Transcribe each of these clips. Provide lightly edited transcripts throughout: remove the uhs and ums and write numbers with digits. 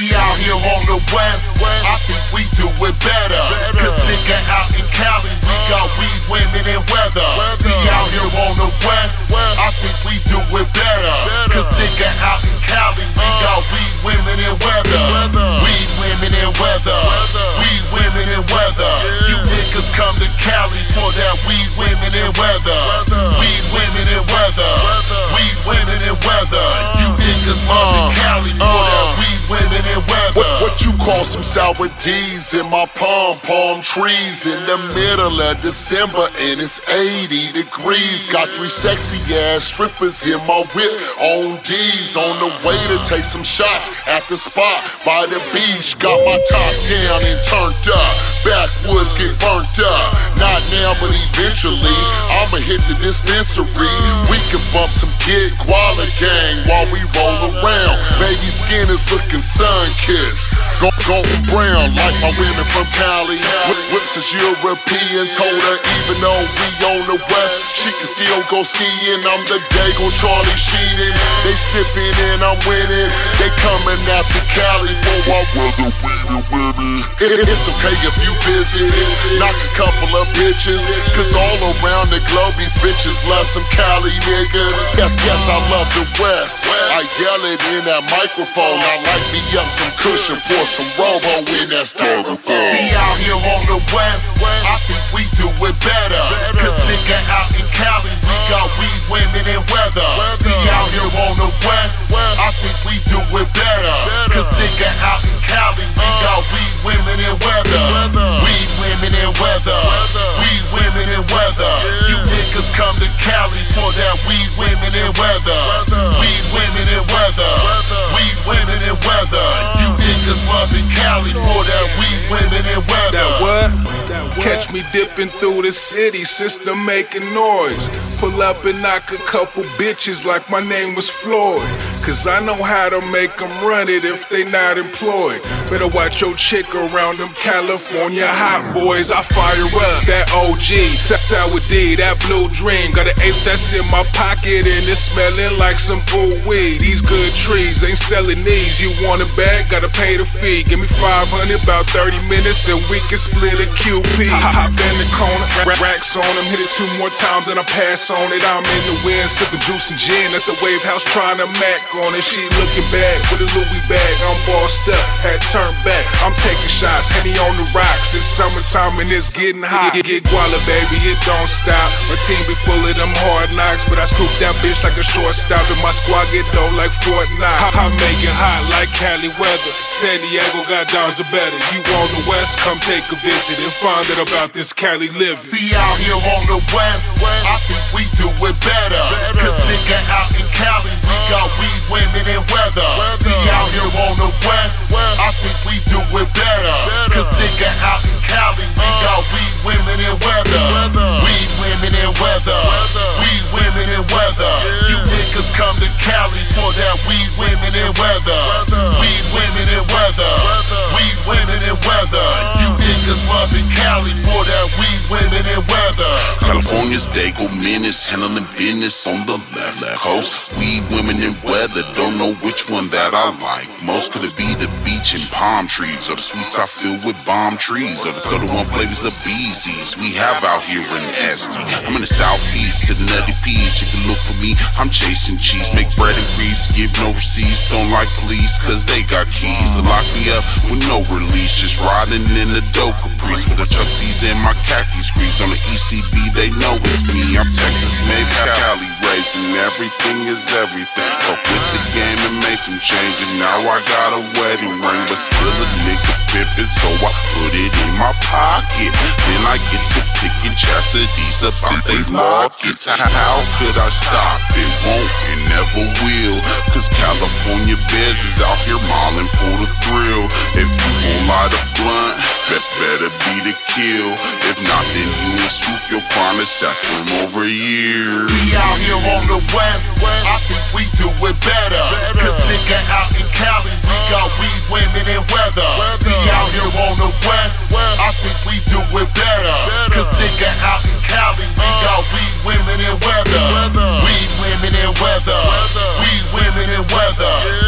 See out here on the west, I think we do it better. Cause nigga out in Cali, we got weed, women, and weather. See out here on the west, I think we do it better. Cause nigga out in Cali, we got weed, women, and weather. Weed, women, and weather. Weed, women, and weather. You niggas come to Cali for that weed, women, and weather. Weed, women, and weather. Weed, women, and weather. You niggas love Cali for that weed, women, and weather. What you call some sour D's in my palm trees in the middle of December and it's 80 degrees. Got 3 sexy ass strippers in my whip on D's, on the way to take some shots at the spot by the beach. Got my top down and turned up, backwoods get burnt up. Not now but eventually I'ma hit the dispensary. We can bump some Kid Koala gang while we roll around. Baby skin is looking sun-kissed, golden brown like my women from Cali. Whips is European, told her even though we on the west, she can still go skiing. I'm the Dago Charlie Sheen. They sniffing and I'm winning. They coming out to Cali for our weather, weed and women. It's okay if you visit, knock a couple of bitches, cause all around the globe these bitches love some Cali niggas. Yes, I love the west. I yell it in that microphone. I like me up some cushion, pour some Robo in that styrofoam. See out here on the west, I think we do it better. Cause nigga out in Cali, we got weed, women, and weather. See out here on the west, I think we do it better. Cause nigga out in Cali, we got weed, women, and weather. Weed, women, and weather. Weed, women, and weather. You niggas come to Cali for that weed, women, and weather. Weed, women, and weather. Weed, women, and weather. You niggas loving Cali for that weed, women, and weather. That what? Catch me dipping through the city, system making noise. Pull up and knock a couple bitches like my name was Floyd. Cause I know how to make them run it if they not employed. Better watch your chick around them California hot boys. I fire up that OG, Sour D, that blue dream. Got an ape that's in my pocket and it's smelling like some ooh weed. These good trees ain't selling these. You want a bag, gotta pay the fee. Give me 500, about 30 minutes and we can split a QP. Hop in the corner, racks on them, hit it 2 more times and I pass on it. I'm in the wind, sipping juice and gin at the Wave House, trying to mac on it. She looking bad with a Louis bag. I'm bossed up, had turned back. I'm taking shots, Henny on the rocks. It's summertime and it's getting hot. Get guala, baby, it don't stop. My team be full of them hard knocks, but I scoop that bitch like a shortstop. And my squad get dough like Fort Knox. I make it hot like Cali weather. San Diego got downs are better. You on the west, come take a visit and find out about this Cali living. See out here on the west, I think we do it better. Cause nigga out in Cali, we got weed, women, and weather. See out here on the west, I think we do it better. Cause nigga out in Cali, we got weed, women, and weather. Weed, women, and weather. Weed, women, and weather. You niggas come to Cali for that weed, women, and weather. Weed, women, and weather. Weed, women, and weather. You niggas loving Cali for that weed, women, and weather. California's Dago Menace, handling business on the left coast. Weed, women, and weather, don't know which one that I like most. Could it be the beach and palm trees, or the sweets I fill with bomb trees, or the 31 flavors of BZs we have out here in SD? I'm in the southeast to the Nutty Peas. You can look for me, I'm chasing cheese, make bread and grease, give no receipts. Don't like police, cause they got keys to lock me up with no release. Just riding in the dope Caprice with the Chuck T's and my khaki screens. On the ECB, they know it's me. I'm Texas made, Cali raising. Everything is everything. Up with the game and made some change, and now I got a wedding ring, but still a nigga pimpin', so I put it in my pocket. Then I get to picking chastities about they markets. How could I stop it? Won't and never will, cause California Bears is out here modeling for the thrill. If you gon' light a blunt, that better be the kill. If not, then you and swoop your chronic sack from over years. See out here on the west, I think we do it better. Cause nigga out in Cali, we got weed, women, and weather. See out here on the west, I think we do it better. Cause nigga out in Cali, we got weed, women, and weather. Weed, women, and weather. Weed, women, and weather. You niggas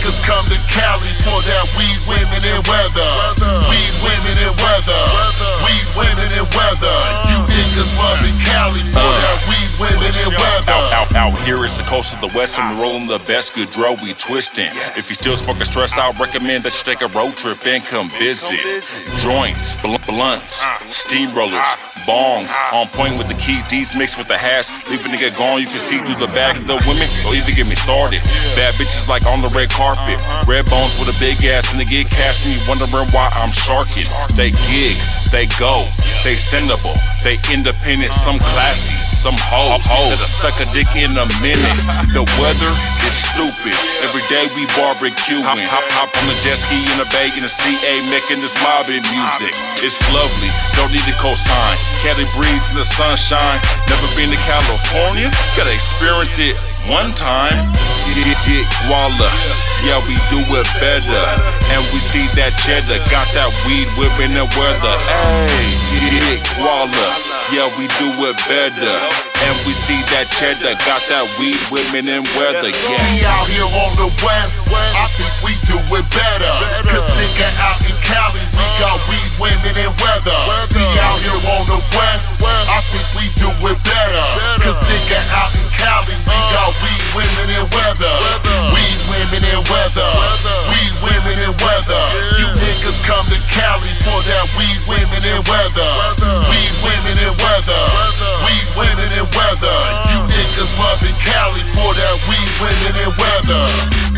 niggas come to Cali for that weed, women, and weather. Weed, women, and weather. Weed, women, and weather. You niggas loving Cali for that weed, women, and weather. Out here it's the coast of the west and we're rolling the best. Good dro, we twisting. If you still smoking stress, I recommend that you take a road trip and come visit. Joints, blunts, steamrollers, bongs, on point with the key D's mixed with the hash. Leave a nigga gone, you can see through the back of the women. Don't even get me started. Bad bitches like on the red carpet. Red bones with a big ass and they get cash and you wondering why I'm sharking. They gig, they go, they sendable, they independent, some classy, some hoes that'll suck a dick in a minute. The weather is stupid. Every day we barbecuing. Hop on the jet ski in the bay in the CA making this mobbing music. It's lovely, don't need a cosign. Cali breeze in the sunshine. Never been to California? Gotta experience it one time. Get Walla, yeah, we do it better. And we see that cheddar, got that weed whipping the weather. Hey, get Walla, yeah, we do it better. And we see that cheddar, got that weed whipping and weather. Yes. We out here on the west, I think we do it better. Cause nigga out in Cali, we got weed, women, and weather. See out here on the west, I think we do it better. Cause nigga out in Cali, we got weed, women, and weather. Weed, women, and weather. Weed, women, and weather. You niggas come to Cali for that weed, women, and weather. Weed, women, and weather. Weed, women, and weather. You niggas loving Cali for that weed, women, and weather.